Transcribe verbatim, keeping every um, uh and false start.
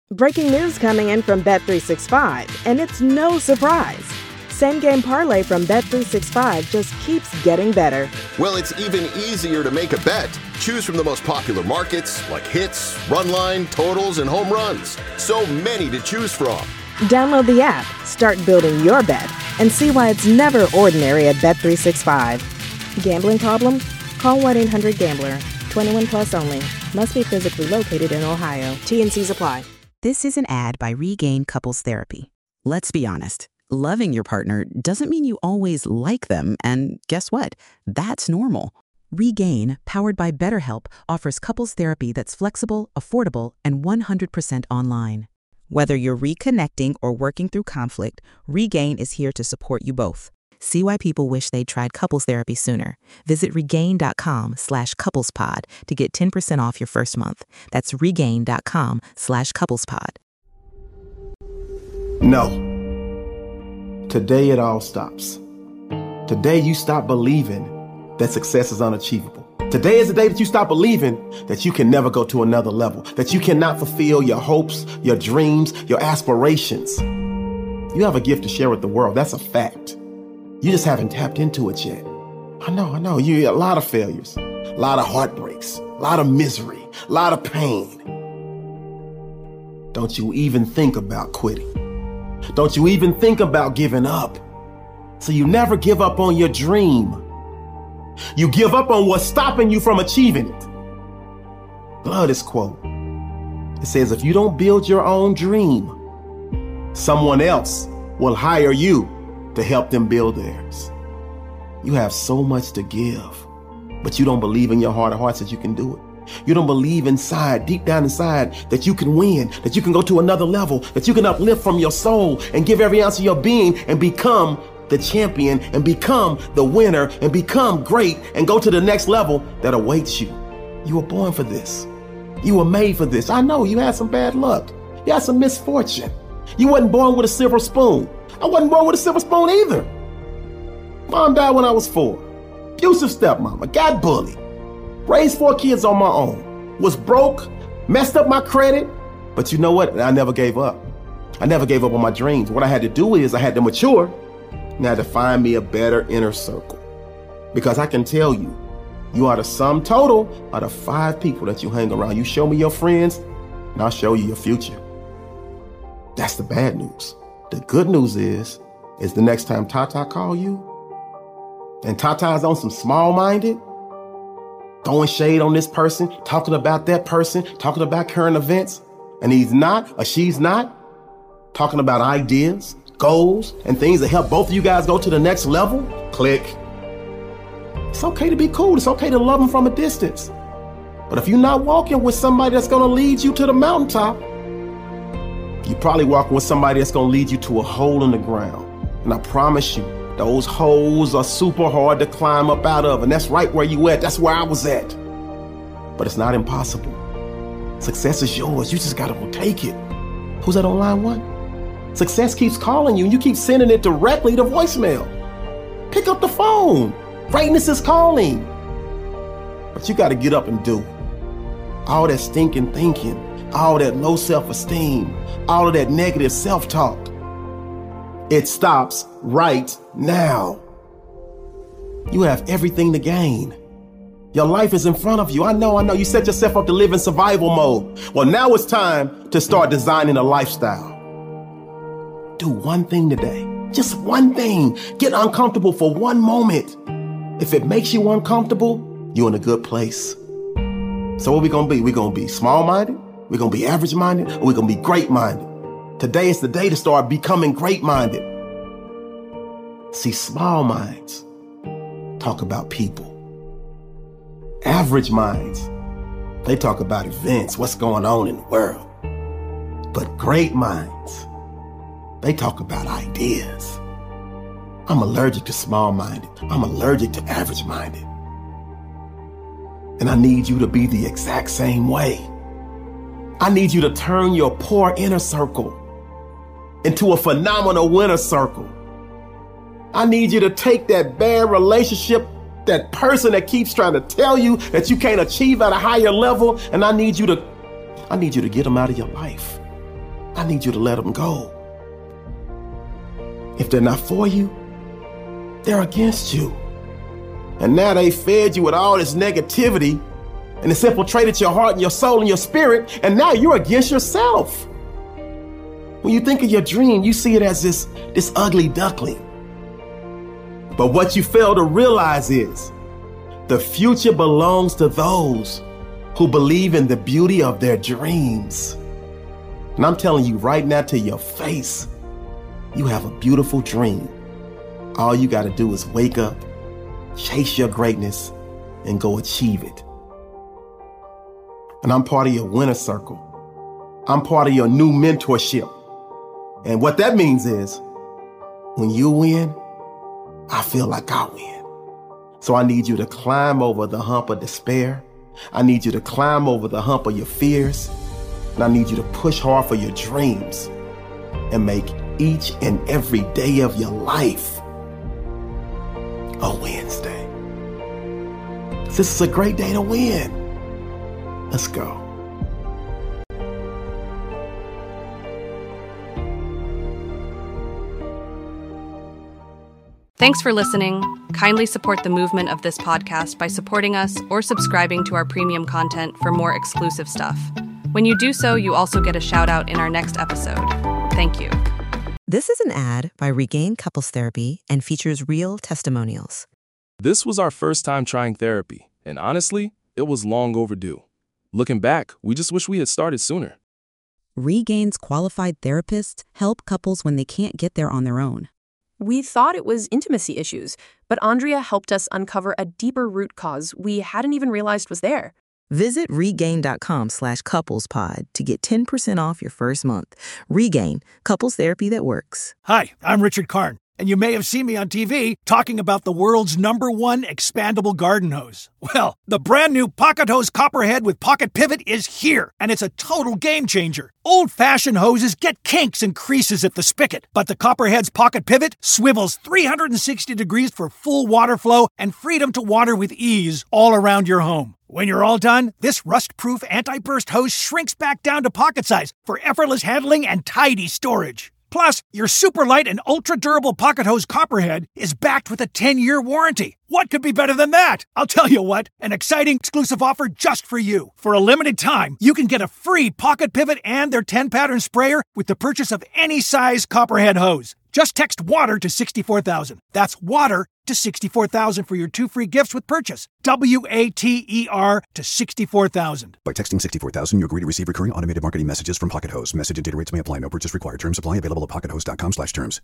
Breaking news coming in from Bet three sixty-five, and it's no surprise. Same Game Parlay from Bet three sixty-five just keeps getting better. Well, it's even easier to make a bet. Choose from the most popular markets like hits, run line, totals, and home runs. So many to choose from. Download the app, start building your bet, and see why it's never ordinary at Bet three sixty-five. Gambling problem? Call one eight hundred gambler. twenty-one plus only. Must be physically located in Ohio. T and C's apply. This is an ad by Regain Couples Therapy. Let's be honest. Loving your partner doesn't mean you always like them, and guess what? That's normal. Regain, powered by BetterHelp, offers couples therapy that's flexible, affordable, and one hundred percent online. Whether you're reconnecting or working through conflict, Regain is here to support you both. See why people wish they'd tried couples therapy sooner. Visit regain.com slash couplespod to get ten percent off your first month. That's regain.com slash couplespod. No. Today it all stops. Today you stop believing that success is unachievable. Today is the day that you stop believing that you can never go to another level, that you cannot fulfill your hopes, your dreams, your aspirations. You have a gift to share with the world. That's a fact. You just haven't tapped into it yet. I know, I know. You a lot of failures, a lot of heartbreaks, a lot of misery, a lot of pain. Don't you even think about quitting. Don't you even think about giving up. So you never give up on your dream. You give up on what's stopping you from achieving it. Love this quote. It says, if you don't build your own dream, someone else will hire you to help them build theirs. You have so much to give, but you don't believe in your heart of hearts that you can do it. You don't believe inside, deep down inside, that you can win, that you can go to another level, that you can uplift from your soul and give every ounce of your being and become the champion and become the winner and become great and go to the next level that awaits you. You were born for this. You were made for this. I know you had some bad luck. You had some misfortune. You wasn't born with a silver spoon. I wasn't born with a silver spoon either. Mom died when I was four. Abusive stepmama, got bullied. Raised four kids on my own. Was broke, messed up my credit. But you know what? I never gave up. I never gave up on my dreams. What I had to do is I had to mature and I had to find me a better inner circle. Because I can tell you, you are the sum total of the five people that you hang around. You show me your friends and I'll show you your future. That's the bad news. The good news is, is the next time Tata call you, and Tata's on some small-minded, throwing shade on this person, talking about that person, talking about current events, and he's not, or she's not, talking about ideas, goals, and things that help both of you guys go to the next level, click. It's okay to be cool. It's okay to love them from a distance. But if you're not walking with somebody that's going to lead you to the mountaintop, you're probably walking with somebody that's going to lead you to a hole in the ground. And I promise you, those holes are super hard to climb up out of. And that's right where you at. That's where I was at. But it's not impossible. Success is yours. You just got to go take it. Who's that on line one? Success keeps calling you and you keep sending it directly to voicemail. Pick up the phone. Greatness is calling. But you got to get up and do. All that stinking thinking, all that low self-esteem, all of that negative self-talk, it stops right now. You have everything to gain. Your life is in front of you. I know, I know. You set yourself up to live in survival mode. Well, now it's time to start designing a lifestyle. Do one thing today. Just one thing. Get uncomfortable for one moment. If it makes you uncomfortable, you're in a good place. So what we gonna be? We gonna be small-minded? We gonna be average-minded? Or we gonna be great-minded? Today is the day to start becoming great-minded. See, small minds talk about people. Average minds, they talk about events, what's going on in the world. But great minds, they talk about ideas. I'm allergic to small-minded. I'm allergic to average-minded. And I need you to be the exact same way. I need you to turn your poor inner circle into a phenomenal winner circle. I need you to take that bad relationship, that person that keeps trying to tell you that you can't achieve at a higher level, and I need you to, I need you to get them out of your life. I need you to let them go. If they're not for you, they're against you. And now they fed you with all this negativity, and it's infiltrated your heart and your soul and your spirit, and now you're against yourself. When you think of your dream, you see it as this, this ugly duckling. But what you fail to realize is the future belongs to those who believe in the beauty of their dreams. And I'm telling you right now to your face, you have a beautiful dream. All you got to do is wake up, chase your greatness, and go achieve it. And I'm part of your winner circle. I'm part of your new mentorship. And what that means is, when you win, I feel like I win. So I need you to climb over the hump of despair. I need you to climb over the hump of your fears. And I need you to push hard for your dreams and make each and every day of your life a Wednesday. This is a great day to win. Let's go. Thanks for listening. Kindly support the movement of this podcast by supporting us or subscribing to our premium content for more exclusive stuff. When you do so, you also get a shout out in our next episode. Thank you. This is an ad by Regain Couples Therapy and features real testimonials. This was our first time trying therapy, and honestly, it was long overdue. Looking back, we just wish we had started sooner. Regain's qualified therapists help couples when they can't get there on their own. We thought it was intimacy issues, but Andrea helped us uncover a deeper root cause we hadn't even realized was there. Visit regain.com slash couplespod to get ten percent off your first month. Regain, couples therapy that works. Hi, I'm Richard Karn, and you may have seen me on T V talking about the world's number one expandable garden hose. Well, the brand new Pocket Hose Copperhead with Pocket Pivot is here, and it's a total game changer. Old-fashioned hoses get kinks and creases at the spigot, but the Copperhead's Pocket Pivot swivels three hundred sixty degrees for full water flow and freedom to water with ease all around your home. When you're all done, this rust-proof anti-burst hose shrinks back down to pocket size for effortless handling and tidy storage. Plus, your super light and ultra-durable Pocket Hose Copperhead is backed with a ten-year warranty. What could be better than that? I'll tell you what, an exciting exclusive offer just for you. For a limited time, you can get a free Pocket Pivot and their ten-pattern sprayer with the purchase of any size Copperhead hose. Just text WATER to sixty-four thousand. That's WATER to sixty-four thousand for your two free gifts with purchase. W A T E R to sixty-four thousand. By texting sixty-four thousand, you agree to receive recurring automated marketing messages from Pocket Hose. Message and data rates may apply. No purchase required. Terms apply. Available at pocket hose dot com slash terms.